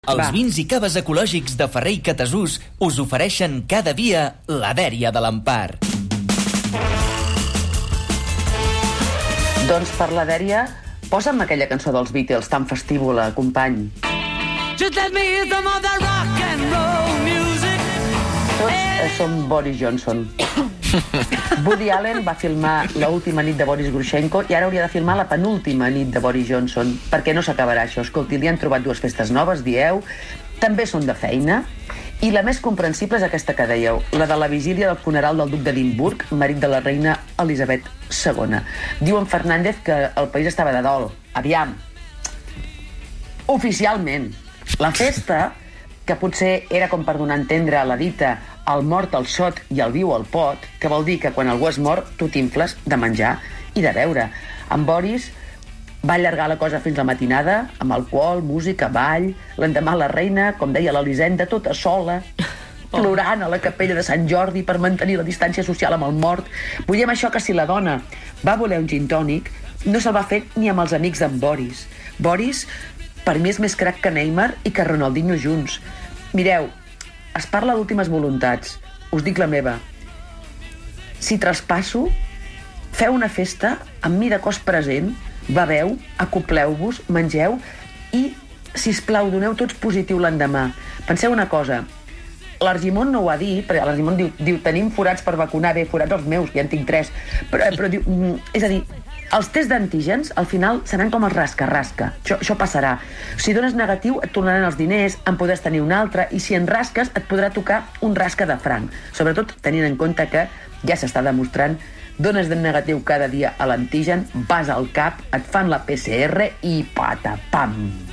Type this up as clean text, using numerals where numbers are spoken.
Els vins i caves ecològics de Ferrer i Catasús us ofereixen cada dia la dèria de l'Empar. Doncs per la dèria, posa'm aquella cançó dels Beatles tan festívola, company. Tots som Boris Johnson. Woody Allen va filmar l'última nit de Boris Grushenko i ara hauria de filmar la penúltima nit de Boris Johnson, perquè no s'acabarà això. Escolti, li han trobat dues festes noves, dieu, també són de feina, i la més comprensible és aquesta que dèieu, la de la vigília del funeral del duc d'Edimburg, marit de la reina Elisabet II. Diu en Fernández que el país estava de dol. Aviam, oficialment, la festa, que potser era com per donar a entendre la dita el mort al xot i el viu al pot, que vol dir que quan algú es mor tu t'infles de menjar i de beure. En Boris va allargar la cosa fins la matinada, amb alcohol, música, ball. L'endemà la reina, com deia l'Elisenda, tota sola, plorant a la capella de Sant Jordi per mantenir la distància social amb el mort. Vull dir amb això que si la dona va voler un gin tònic, no se'l va fer ni amb els amics d'en Boris. Boris, per mi, és més crac que Neymar i que Ronaldinho junts. Mireu, es parla d'últimes voluntats. Us dic la meva. Si traspasso, feu una festa amb mi de cos present, beveu, acopleu-vos, mengeu i, sisplau, doneu tots positiu l'endemà. Penseu una cosa, l'Argimon no ho ha dit, perquè l'Argimon diu tenim forats per vacunar, bé, forats els meus, ja en tinc 3, però diu, és a dir, els tests d'antígens, al final, seran com el rasca-rasca. Això passarà. Si dones negatiu, et tornaran els diners, en podràs tenir un altre, i si en rasques, et podrà tocar un rasca de franc. Sobretot tenint en compte que ja s'està demostrant, dones de negatiu cada dia a l'antígen, vas al CAP, et fan la PCR i patapam.